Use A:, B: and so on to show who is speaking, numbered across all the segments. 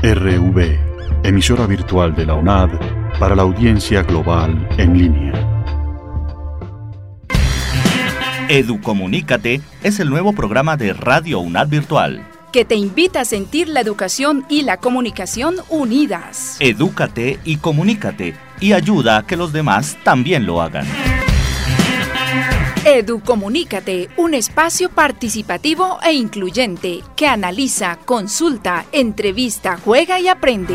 A: RV, emisora virtual de la UNAD para la audiencia global en línea.
B: Educomunícate es el nuevo programa de Radio UNAD Virtual,
C: que te invita a sentir la educación y la comunicación unidas.
B: Edúcate y comunícate, y ayuda a que los demás también lo hagan.
C: Educomunícate, un espacio participativo e incluyente que analiza, consulta, entrevista, juega y aprende.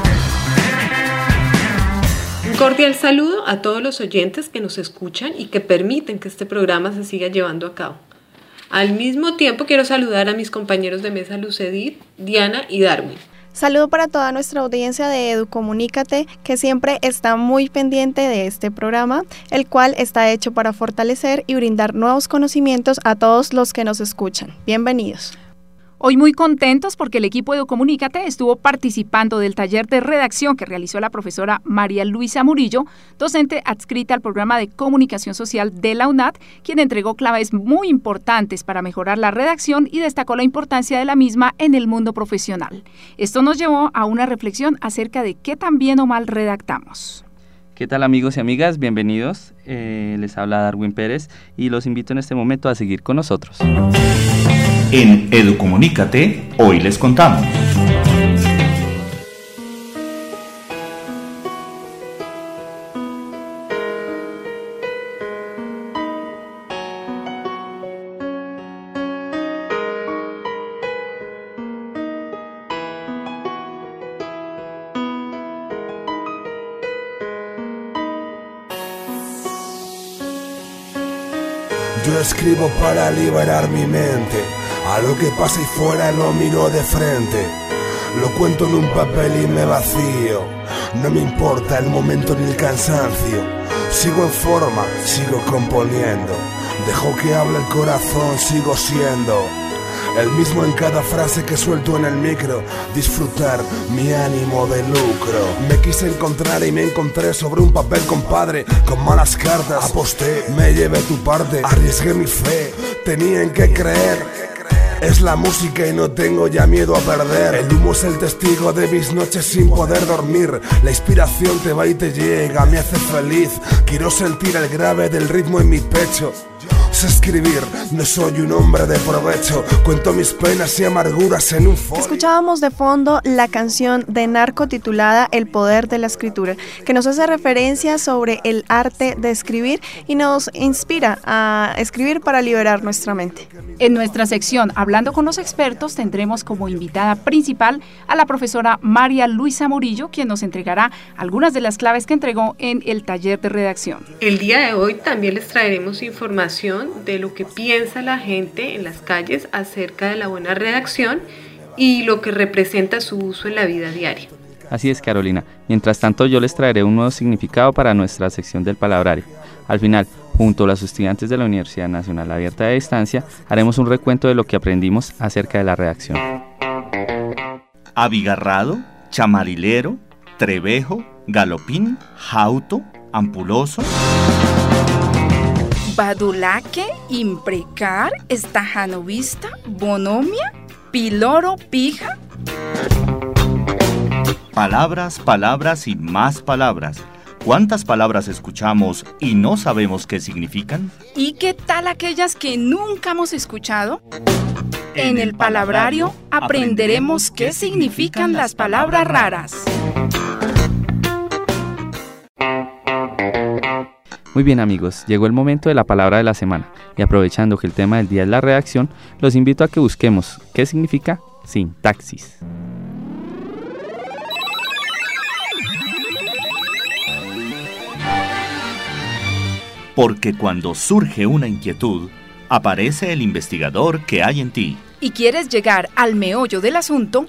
D: Un cordial saludo a todos los oyentes que nos escuchan y que permiten que este programa se siga llevando a cabo. Al mismo tiempo quiero saludar a mis compañeros de mesa Lucedit, Diana y Darwin.
E: Saludo para toda nuestra audiencia de Educomunícate, que siempre está muy pendiente de este programa, el cual está hecho para fortalecer y brindar nuevos conocimientos a todos los que nos escuchan. Bienvenidos.
C: Hoy muy contentos porque el equipo de Educomunícate estuvo participando del taller de redacción que realizó la profesora María Luisa Murillo, docente adscrita al programa de comunicación social de la UNAD, quien entregó claves muy importantes para mejorar la redacción y destacó la importancia de la misma en el mundo profesional. Esto nos llevó a una reflexión acerca de qué tan bien o mal redactamos.
F: ¿Qué tal, amigos y amigas? Bienvenidos. Les habla Darwin Pérez y los invito en este momento a seguir con nosotros.
B: En Educomunícate, hoy les contamos.
G: Yo escribo para liberar mi mente. A lo que pasa y fuera lo miro de frente. Lo cuento en un papel y me vacío. No me importa el momento ni el cansancio. Sigo en forma, sigo componiendo. Dejo que hable el corazón, sigo siendo el mismo en cada frase que suelto en el micro. Disfrutar mi ánimo de lucro. Me quise encontrar y me encontré sobre un papel, compadre, con malas cartas. Aposté, me llevé tu parte, arriesgué mi fe. Tenían que creer. Es la música y no tengo ya miedo a perder. El humo es el testigo de mis noches sin poder dormir. La inspiración te va y te llega, me hace feliz. Quiero sentir el grave del ritmo en mi pecho. Sé escribir, no soy un hombre de provecho. Cuento mis penas y amarguras en un folio.
E: Escuchábamos de fondo la canción de Narco titulada El poder de la escritura, que nos hace referencia sobre el arte de escribir y nos inspira a escribir para liberar nuestra mente.
C: En nuestra sección Hablando con los expertos tendremos como invitada principal a la profesora María Luisa Murillo, quien nos entregará algunas de las claves que entregó en el taller de redacción.
D: El día de hoy también les traeremos información de lo que piensa la gente en las calles acerca de la buena redacción y lo que representa su uso en la vida diaria.
F: Así es, Carolina. Mientras tanto, yo les traeré un nuevo significado para nuestra sección del palabrario. Al final, junto a los estudiantes de la Universidad Nacional Abierta de Distancia, haremos un recuento de lo que aprendimos acerca de la redacción.
B: Abigarrado, chamarilero, trevejo, galopín, jauto, ampuloso.
C: Badulaque, imprecar, estajanovista, bonomia, piloro, pija.
B: Palabras, palabras y más palabras. ¿Cuántas palabras escuchamos y no sabemos qué significan?
C: ¿Y qué tal aquellas que nunca hemos escuchado? En el palabrario aprenderemos qué significan las palabras raras.
F: Muy bien, amigos, llegó el momento de la palabra de la semana y aprovechando que el tema del día es la redacción, los invito a que busquemos qué significa sintaxis.
B: Porque cuando surge una inquietud, aparece el investigador que hay en ti.
C: ¿Y quieres llegar al meollo del asunto?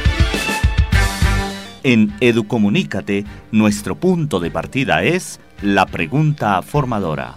B: En Educomunícate, nuestro punto de partida es la pregunta formadora.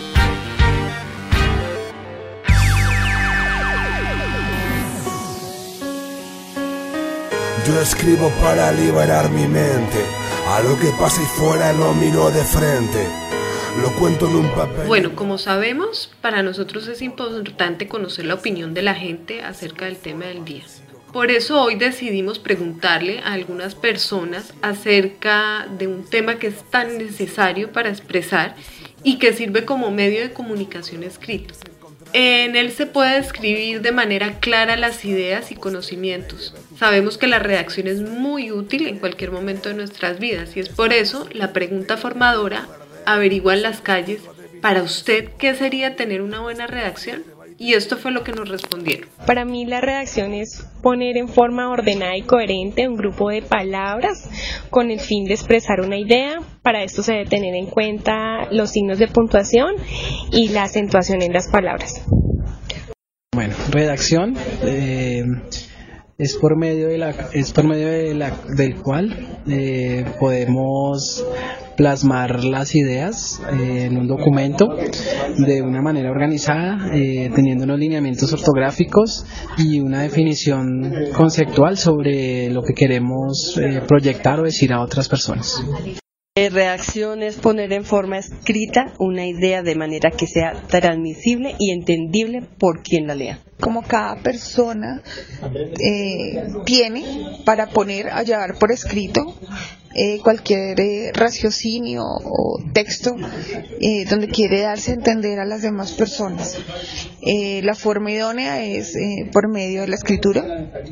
G: Yo escribo para liberar mi mente. A lo que pasa y fuera lo miro de frente. Lo cuento en un papel.
D: Bueno, como sabemos, para nosotros es importante conocer la opinión de la gente acerca del tema del día. Por eso hoy decidimos preguntarle a algunas personas acerca de un tema que es tan necesario para expresar y que sirve como medio de comunicación escrito. En él se puede describir de manera clara las ideas y conocimientos. Sabemos que la redacción es muy útil en cualquier momento de nuestras vidas y es por eso la pregunta formadora averigua en las calles, para usted, ¿qué sería tener una buena redacción? Y esto fue lo que nos respondieron.
H: Para mí la redacción es poner en forma ordenada y coherente un grupo de palabras con el fin de expresar una idea. Para esto se debe tener en cuenta los signos de puntuación y la acentuación en las palabras.
I: Bueno, redacción es por medio del cual podemos plasmar las ideas en un documento de una manera organizada, teniendo unos lineamientos ortográficos y una definición conceptual sobre lo que queremos proyectar o decir a otras personas.
J: Redacción es poner en forma escrita una idea de manera que sea transmisible y entendible por quien la lea.
K: Como cada persona tiene para poner a llevar por escrito cualquier raciocinio o texto donde quiere darse a entender a las demás personas. La forma idónea es por medio de la escritura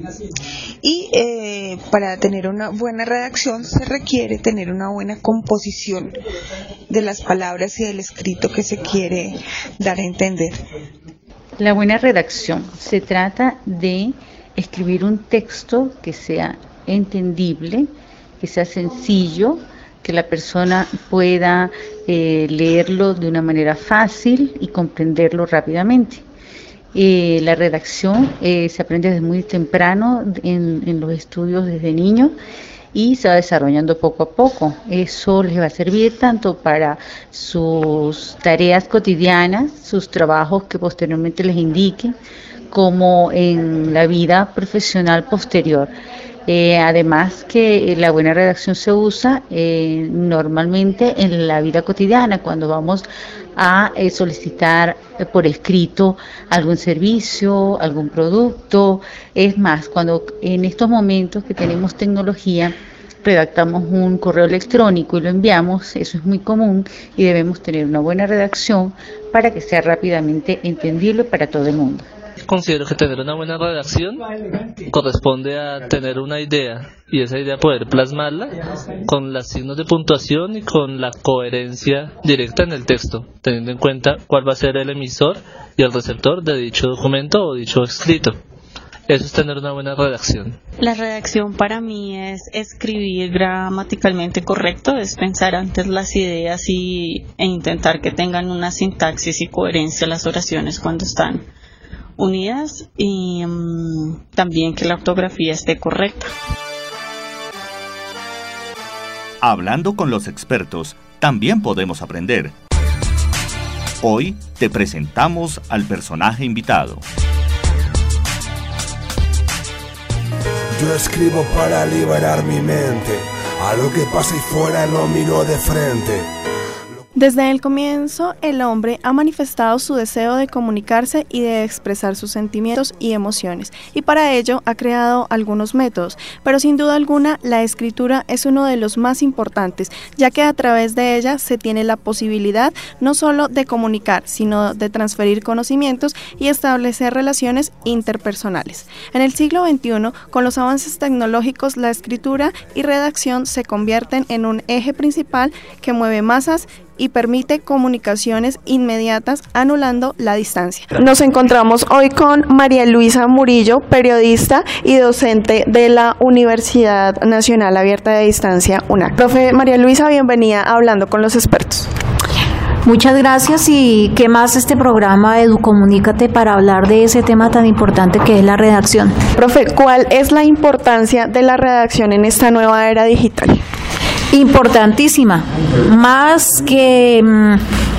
K: y para tener una buena redacción se requiere tener una buena composición de las palabras y del escrito que se quiere dar a entender.
L: La buena redacción se trata de escribir un texto que sea entendible, que sea sencillo, que la persona pueda leerlo de una manera fácil y comprenderlo rápidamente. La redacción se aprende desde muy temprano en los estudios desde niños y se va desarrollando poco a poco. Eso les va a servir tanto para sus tareas cotidianas, sus trabajos que posteriormente les indiquen, como en la vida profesional posterior. Además que la buena redacción se usa normalmente en la vida cotidiana, cuando vamos a solicitar por escrito algún servicio, algún producto. Es más, cuando en estos momentos que tenemos tecnología, redactamos un correo electrónico y lo enviamos, eso es muy común y debemos tener una buena redacción para que sea rápidamente entendible para todo el mundo.
M: Considero que tener una buena redacción corresponde a tener una idea y esa idea poder plasmarla con los signos de puntuación y con la coherencia directa en el texto, teniendo en cuenta cuál va a ser el emisor y el receptor de dicho documento o dicho escrito. Eso es tener una buena redacción.
N: La redacción para mí es escribir gramaticalmente correcto, es pensar antes las ideas e intentar que tengan una sintaxis y coherencia las oraciones cuando están unidas y también que la ortografía esté correcta.
B: Hablando con los expertos, también podemos aprender. Hoy te presentamos al personaje invitado.
G: Yo escribo para liberar mi mente, a lo que pasa y fuera lo miro de frente.
E: Desde el comienzo, el hombre ha manifestado su deseo de comunicarse y de expresar sus sentimientos y emociones, y para ello ha creado algunos métodos, pero sin duda alguna la escritura es uno de los más importantes, ya que a través de ella se tiene la posibilidad no solo de comunicar, sino de transferir conocimientos y establecer relaciones interpersonales. En el siglo XXI, con los avances tecnológicos, la escritura y redacción se convierten en un eje principal que mueve masas y permite comunicaciones inmediatas, anulando la distancia. Nos encontramos hoy con María Luisa Murillo, periodista y docente de la Universidad Nacional Abierta de Distancia, UNAC. Profe María Luisa, bienvenida a Hablando con los Expertos.
O: Muchas gracias, y qué más este programa Educomunícate para hablar de ese tema tan importante que es la redacción.
E: Profe, ¿cuál es la importancia de la redacción en esta nueva era digital?
O: Importantísima, más que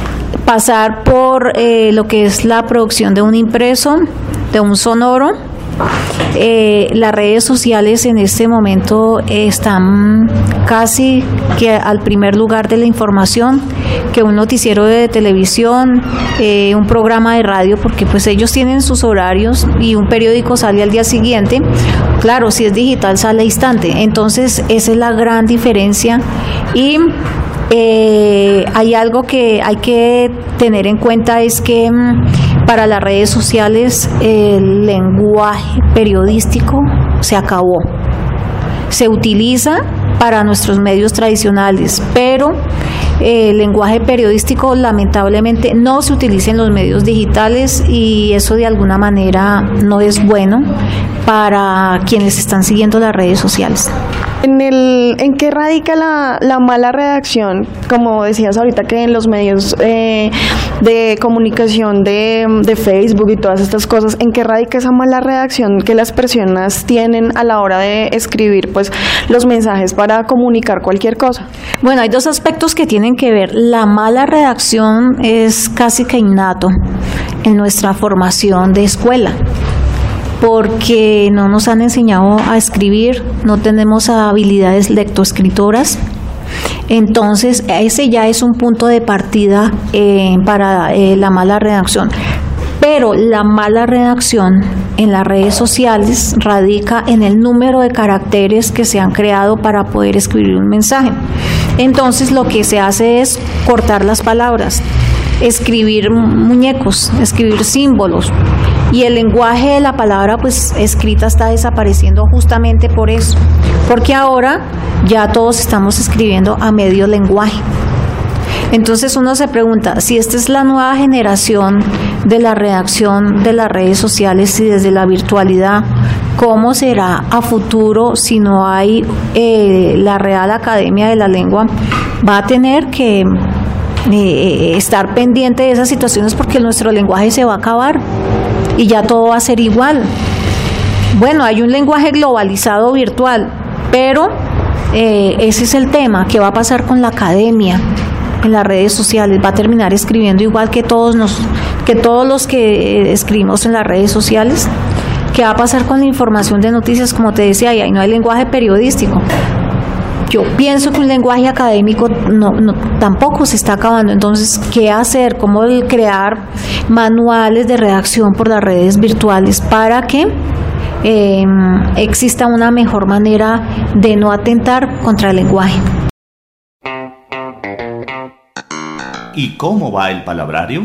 O: pasar por lo que es la producción de un impreso, de un sonoro, Las redes sociales en este momento están casi que al primer lugar de la información, que un noticiero de televisión, un programa de radio, porque pues ellos tienen sus horarios y un periódico sale al día siguiente. Claro, si es digital sale al instante. Entonces esa es la gran diferencia. Y hay algo que hay que tener en cuenta, es que para las redes sociales el lenguaje periodístico se acabó. Se utiliza para nuestros medios tradicionales, pero el lenguaje periodístico lamentablemente no se utiliza en los medios digitales, y eso de alguna manera no es bueno para quienes están siguiendo las redes sociales.
E: ¿En qué radica la mala redacción? Como decías ahorita, que en los medios de comunicación de Facebook y todas estas cosas, ¿en qué radica esa mala redacción que las personas tienen a la hora de escribir pues los mensajes para comunicar cualquier cosa?
O: Bueno, hay dos aspectos que tienen que ver. La mala redacción es casi que innato en nuestra formación de escuela, porque no nos han enseñado a escribir, no tenemos habilidades lectoescritoras. Entonces ese ya es un punto de partida para la mala redacción. Pero la mala redacción en las redes sociales radica en el número de caracteres que se han creado para poder escribir un mensaje. Entonces lo que se hace es cortar las palabras, escribir muñecos, escribir símbolos, y el lenguaje de la palabra pues escrita está desapareciendo justamente por eso, porque ahora ya todos estamos escribiendo a medio lenguaje. Entonces uno se pregunta, si esta es la nueva generación de la redacción de las redes sociales y desde la virtualidad, ¿cómo será a futuro si no hay la Real Academia de la Lengua? Va a tener que estar pendiente de esas situaciones, porque nuestro lenguaje se va a acabar y ya todo va a ser igual. Bueno, hay un lenguaje globalizado virtual, pero ese es el tema. ¿Qué va a pasar con la academia en las redes sociales? Va a terminar escribiendo igual que todos los que escribimos en las redes sociales. ¿Qué va a pasar con la información de noticias? Como te decía, ahí no hay lenguaje periodístico. Yo pienso que un lenguaje académico tampoco se está acabando. Entonces, ¿qué hacer? ¿Cómo crear manuales de redacción por las redes virtuales para que exista una mejor manera de no atentar contra el lenguaje?
B: ¿Y cómo va el palabrario?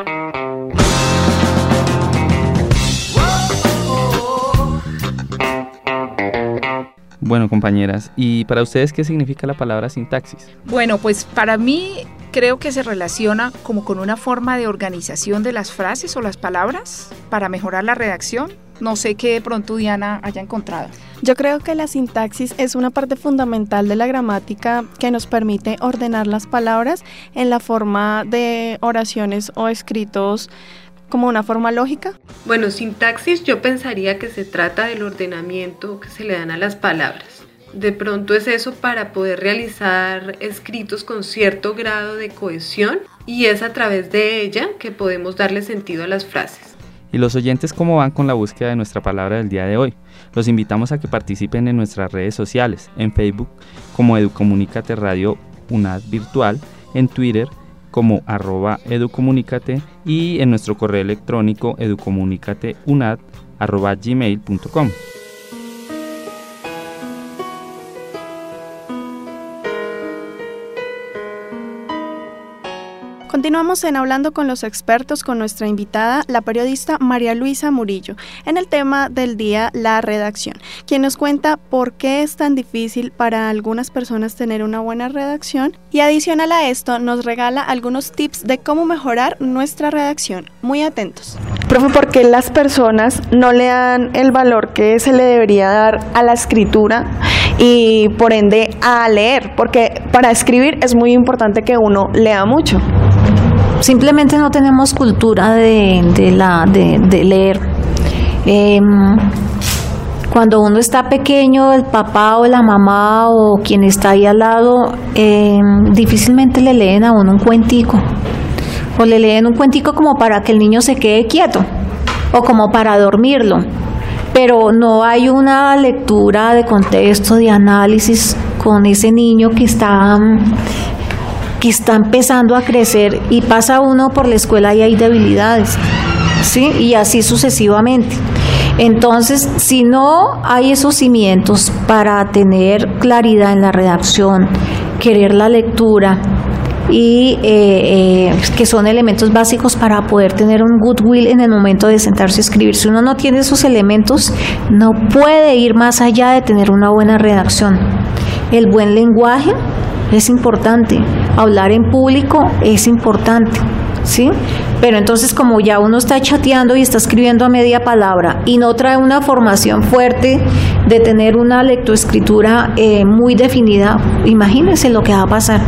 F: Bueno, compañeras, ¿y para ustedes qué significa la palabra sintaxis?
C: Bueno, pues para mí creo que se relaciona como con una forma de organización de las frases o las palabras para mejorar la redacción. No sé qué de pronto Diana haya encontrado.
E: Yo creo que la sintaxis es una parte fundamental de la gramática que nos permite ordenar las palabras en la forma de oraciones o escritos como una forma lógica.
D: Bueno, sintaxis yo pensaría que se trata del ordenamiento que se le dan a las palabras. De pronto es eso para poder realizar escritos con cierto grado de cohesión, y es a través de ella que podemos darle sentido a las frases.
F: ¿Y los oyentes cómo van con la búsqueda de nuestra palabra del día de hoy? Los invitamos a que participen en nuestras redes sociales, en Facebook como Educomunícate Radio UNAD Virtual, en Twitter como @educomunicate y en nuestro correo electrónico educomunicateunad@gmail.com.
E: Continuamos en Hablando con los Expertos con nuestra invitada, la periodista María Luisa Murillo, en el tema del día, la redacción, quien nos cuenta por qué es tan difícil para algunas personas tener una buena redacción, y adicional a esto nos regala algunos tips de cómo mejorar nuestra redacción. Muy atentos. Profe, ¿por qué las personas no le dan el valor que se le debería dar a la escritura y por ende a leer? Porque para escribir es muy importante que uno lea mucho.
O: Simplemente no tenemos cultura de leer. Cuando uno está pequeño, el papá o la mamá o quien está ahí al lado, difícilmente le leen a uno un cuentico. O le leen un cuentico como para que el niño se quede quieto, o como para dormirlo. pero no hay una lectura de contexto, de análisis con ese niño que está empezando a crecer, y pasa uno por la escuela y hay debilidades, ¿sí? Y así sucesivamente. Entonces, si no hay esos cimientos para tener claridad en la redacción, querer la lectura, y que son elementos básicos para poder tener un goodwill en el momento de sentarse a escribir. Si uno no tiene esos elementos, no puede ir más allá de tener una buena redacción. El buen lenguaje es importante, hablar en público es importante, ¿sí? Pero entonces, como ya uno está chateando y está escribiendo a media palabra y no trae una formación fuerte de tener una lectoescritura muy definida, imagínense lo que va a pasar.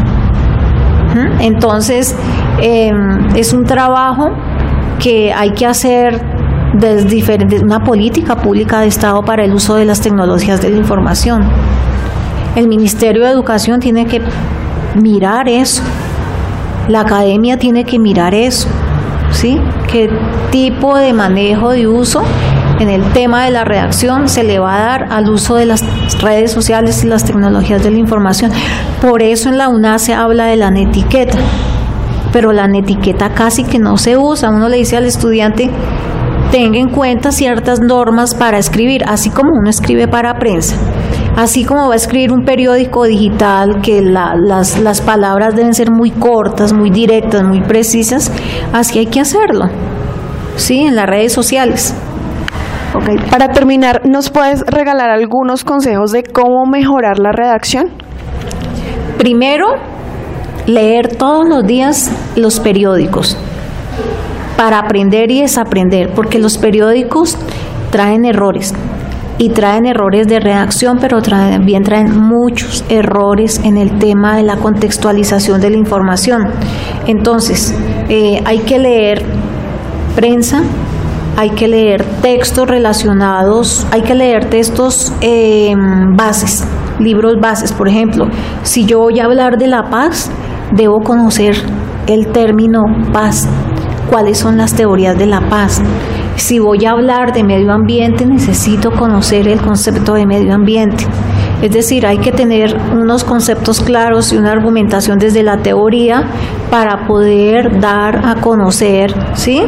O: Entonces, es un trabajo que hay que hacer desde una política pública de Estado para el uso de las tecnologías de la información. El Ministerio de Educación tiene que mirar eso, la academia tiene que mirar eso, ¿sí? ¿Qué tipo de manejo de uso en el tema de la redacción se le va a dar al uso de las redes sociales y las tecnologías de la información? Por eso en la UNAD se habla de la netiqueta, pero la netiqueta casi que no se usa. Uno le dice al estudiante, tenga en cuenta ciertas normas para escribir, así como uno escribe para prensa, así como va a escribir un periódico digital, que las palabras deben ser muy cortas, muy directas, muy precisas, así hay que hacerlo, ¿sí? En las redes sociales.
E: Okay. Para terminar, ¿nos puedes regalar algunos consejos de cómo mejorar la redacción?
O: Primero, leer todos los días los periódicos para aprender y desaprender, porque los periódicos traen errores, y traen errores de redacción, pero también traen muchos errores en el tema de la contextualización de la información. Entonces, hay que leer prensa, hay que leer textos relacionados, hay que leer textos bases, libros bases. Por ejemplo, si yo voy a hablar de la paz, debo conocer el término paz, cuáles son las teorías de la paz. Si voy a hablar de medio ambiente, necesito conocer el concepto de medio ambiente. Es decir, hay que tener unos conceptos claros y una argumentación desde la teoría para poder dar a conocer, ¿sí?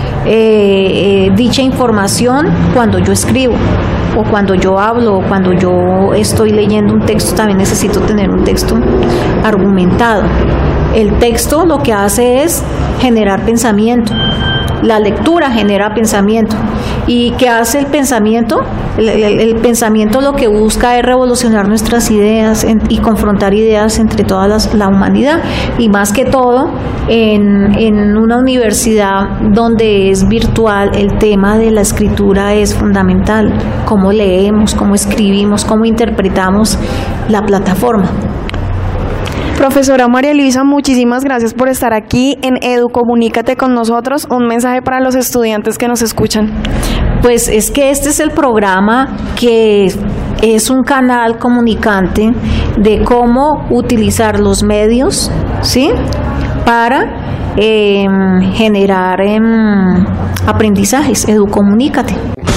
O: Dicha información cuando yo escribo, o cuando yo hablo, o cuando yo estoy leyendo un texto. También necesito tener un texto argumentado. El texto lo que hace es generar pensamiento. La lectura genera pensamiento. ¿Y qué hace el pensamiento? El pensamiento lo que busca es revolucionar nuestras ideas y confrontar ideas entre toda la humanidad, y más que todo en una universidad donde es virtual, el tema de la escritura es fundamental. Cómo leemos, cómo escribimos, cómo interpretamos la plataforma.
E: Profesora María Luisa, muchísimas gracias por estar aquí en Educomunícate con nosotros. Un mensaje para los estudiantes que nos escuchan.
O: Pues es que este es el programa que es un canal comunicante de cómo utilizar los medios, ¿sí?, para generar aprendizajes. Educomunícate.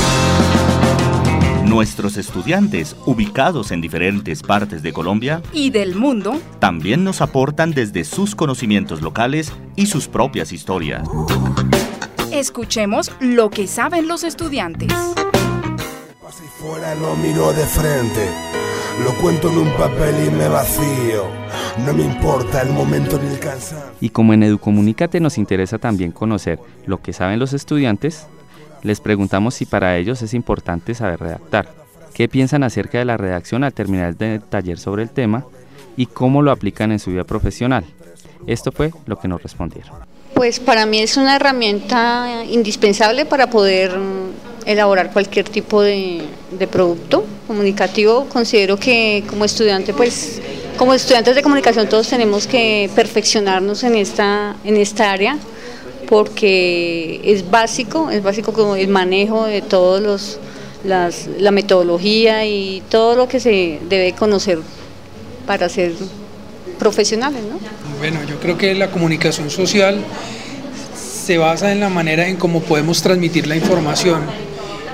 B: Nuestros estudiantes, ubicados en diferentes partes de Colombia
C: y del mundo,
B: también nos aportan desde sus conocimientos locales y sus propias historias.
C: Escuchemos lo que saben los estudiantes.
G: Pasa y fuera lo miro de frente, lo cuento en un papel y me vacío. No me importa el momento ni el cansancio.
F: Y como en Educomunícate nos interesa también conocer lo que saben los estudiantes, les preguntamos si para ellos es importante saber redactar, qué piensan acerca de la redacción al terminar el taller sobre el tema y cómo lo aplican en su vida profesional. Esto fue lo que nos respondieron.
P: Pues para mí es una herramienta indispensable para poder elaborar cualquier tipo de producto comunicativo. Considero que como estudiante, pues como estudiantes de comunicación todos tenemos que perfeccionarnos en esta área, porque es básico como el manejo de todos la metodología y todo lo que se debe conocer para ser profesionales, ¿no?
Q: Bueno, yo creo que la comunicación social se basa en la manera en cómo podemos transmitir la información,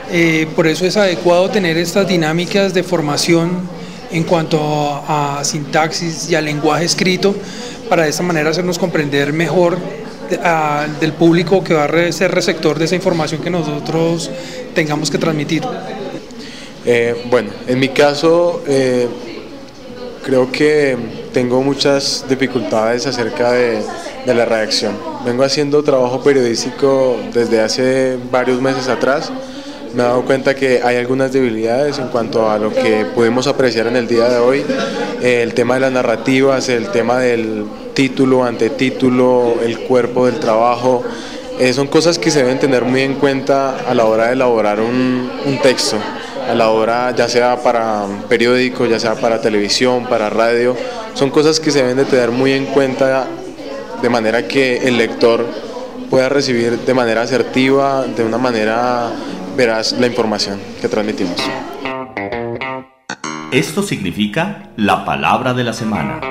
Q: Por eso es adecuado tener estas dinámicas de formación en cuanto a sintaxis y al lenguaje escrito, para de esta manera hacernos comprender mejor del público que va a ser receptor de esa información que nosotros tengamos que transmitir.
R: Bueno, en mi caso creo que tengo muchas dificultades acerca de la redacción. Vengo haciendo trabajo periodístico desde hace varios meses atrás. Me he dado cuenta que hay algunas debilidades en cuanto a lo que pudimos apreciar en el día de hoy, el tema de las narrativas, el tema del título, antetítulo, el cuerpo del trabajo, son cosas que se deben tener muy en cuenta a la hora de elaborar un texto, a la hora ya sea para periódico, ya sea para televisión, para radio, son cosas que se deben de tener muy en cuenta de manera que el lector pueda recibir de manera asertiva, de una manera veraz la información que transmitimos.
B: Esto significa la palabra de la semana.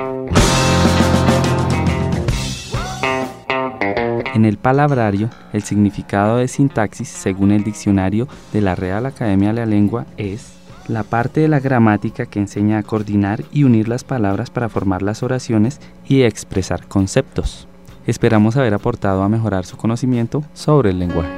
F: En el palabrario, el significado de sintaxis, según el diccionario de la Real Academia de la Lengua, es la parte de la gramática que enseña a coordinar y unir las palabras para formar las oraciones y expresar conceptos. Esperamos haber aportado a mejorar su conocimiento sobre el lenguaje.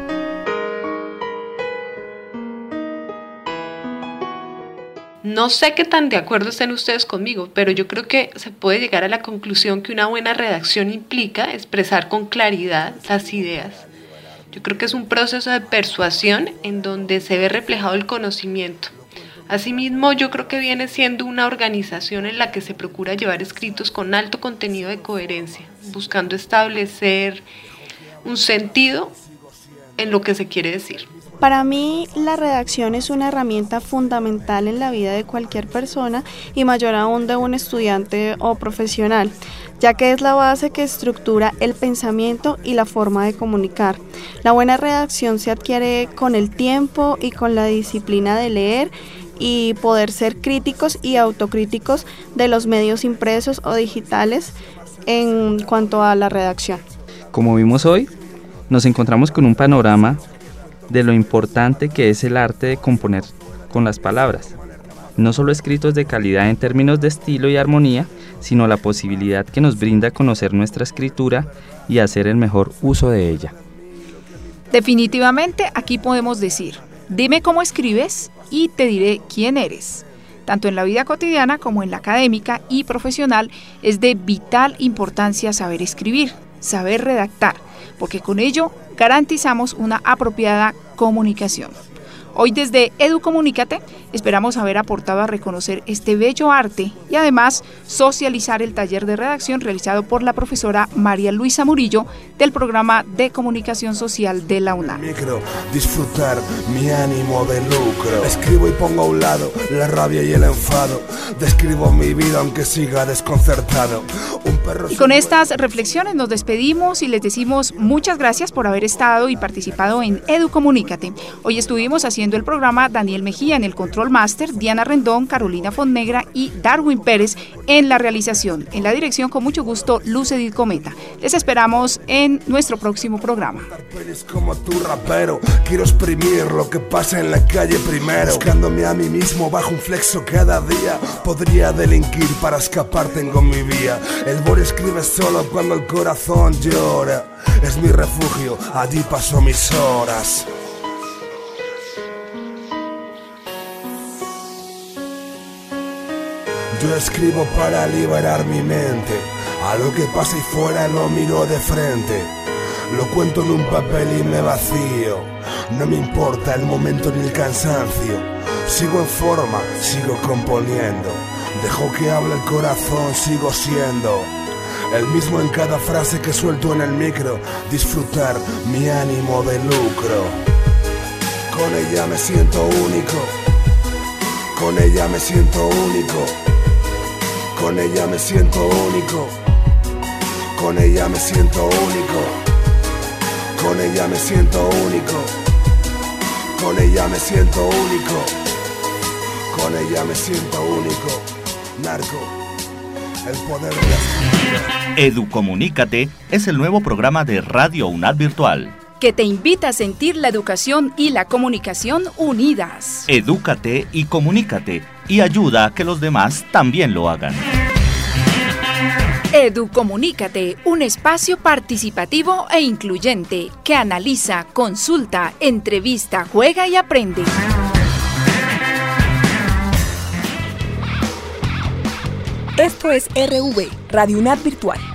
D: No sé qué tan de acuerdo estén ustedes conmigo, pero yo creo que se puede llegar a la conclusión que una buena redacción implica expresar con claridad las ideas. Yo creo que es un proceso de persuasión en donde se ve reflejado el conocimiento. Asimismo, yo creo que viene siendo una organización en la que se procura llevar escritos con alto contenido de coherencia, buscando establecer un sentido en lo que se quiere decir.
E: Para mí, la redacción es una herramienta fundamental en la vida de cualquier persona y mayor aún de un estudiante o profesional, ya que es la base que estructura el pensamiento y la forma de comunicar. La buena redacción se adquiere con el tiempo y con la disciplina de leer y poder ser críticos y autocríticos de los medios impresos o digitales en cuanto a la redacción.
F: Como vimos hoy, nos encontramos con un panorama de lo importante que es el arte de componer con las palabras. No solo escritos de calidad en términos de estilo y armonía, sino la posibilidad que nos brinda conocer nuestra escritura y hacer el mejor uso de ella.
C: Definitivamente aquí podemos decir, dime cómo escribes y te diré quién eres. Tanto en la vida cotidiana como en la académica y profesional es de vital importancia saber escribir, saber redactar, porque con ello garantizamos una apropiada comunicación. Hoy desde Educomunícate esperamos haber aportado a reconocer este bello arte y además socializar el taller de redacción realizado por la profesora María Luisa Murillo del programa de comunicación social de la UNAD.
G: Disfrutar mi ánimo de lucro. Escribo y pongo a un lado la rabia y el enfado. Describo mi vida aunque siga desconcertado.
C: Y con estas reflexiones nos despedimos y les decimos muchas gracias por haber estado y participado en Educomunícate. Hoy estuvimos haciendo el programa Daniel Mejía en el Control Master, Diana Rendón, Carolina Fonnegra y Darwin Pérez en la realización. En la dirección, con mucho gusto, Luz Edith Cometa. Les esperamos en nuestro próximo programa.
G: Como tu rapero, quiero exprimir lo que pasa en la calle primero. Buscándome a mí mismo bajo un flexo cada día. Podría delinquir para escapar, tengo mi vía. El bor escribe solo cuando el corazón llora. Es mi refugio, allí paso mis horas. Yo escribo para liberar mi mente. A lo que pasa y fuera lo miro de frente. Lo cuento en un papel y me vacío. No me importa el momento ni el cansancio. Sigo en forma, sigo componiendo. Dejo que hable el corazón, sigo siendo el mismo en cada frase que suelto en el micro. Disfrutar mi ánimo de lucro. Con ella me siento único. Con ella me siento único. Con ella me siento único. Con ella me siento único. Con ella me siento único. Con ella me siento único. Con ella me siento único. Narco, el poder de la...
B: Educomunícate es el nuevo programa de Radio UNAD Virtual.
C: que te invita a sentir la educación y la comunicación unidas.
B: Edúcate y comunícate y ayuda a que los demás también lo hagan.
C: Educomunícate, un espacio participativo e incluyente que analiza, consulta, entrevista, juega y aprende.
S: Esto es RV, Radio UNAD Virtual.